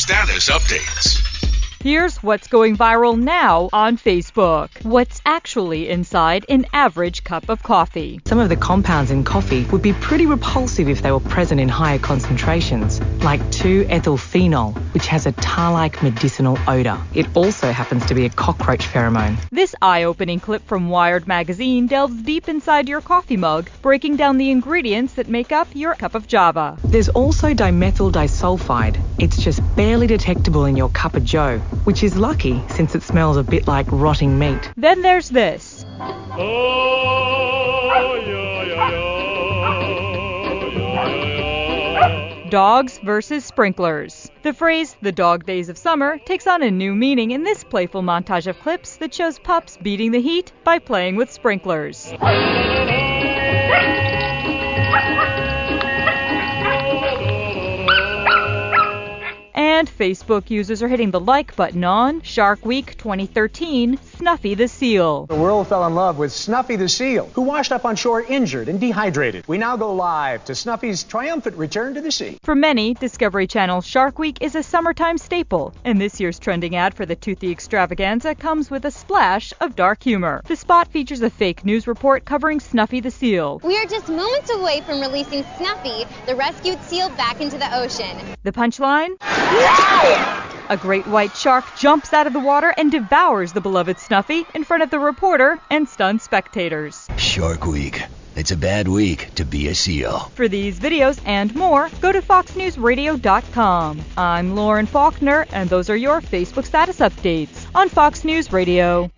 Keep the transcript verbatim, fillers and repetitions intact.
Status updates. Here's what's going viral now on Facebook. What's actually inside an average cup of coffee. Some of the compounds in coffee would be pretty repulsive if they were present in higher concentrations, like two ethyl phenol, which has a tar-like medicinal odour. It also happens to be a cockroach pheromone. This eye-opening clip from Wired magazine delves deep inside your coffee mug, breaking down the ingredients that make up your cup of java. There's also dimethyl disulfide. It's just barely detectable in your cup of joe, which is lucky since it smells a bit like rotting meat. Then there's this. Oh, yeah, yeah, yeah, yeah. Dogs versus sprinklers. The phrase, the dog days of summer, takes on a new meaning in this playful montage of clips that shows pups beating the heat by playing with sprinklers. And Facebook users are hitting the like button on Shark Week twenty thirteen, Snuffy the Seal. The world fell in love with Snuffy the Seal, who washed up on shore injured and dehydrated. We now go live to Snuffy's triumphant return to the sea. For many, Discovery Channel's Shark Week is a summertime staple, and this year's trending ad for the toothy extravaganza comes with a splash of dark humor. The spot features a fake news report covering Snuffy the Seal. We are just moments away from releasing Snuffy, the rescued seal, back into the ocean. The punchline? A great white shark jumps out of the water and devours the beloved Snuffy in front of the reporter and stunned spectators. Shark Week. It's a bad week to be a seal. For these videos and more, go to fox news radio dot com. I'm Lauren Faulkner, and those are your Facebook status updates on Fox News Radio.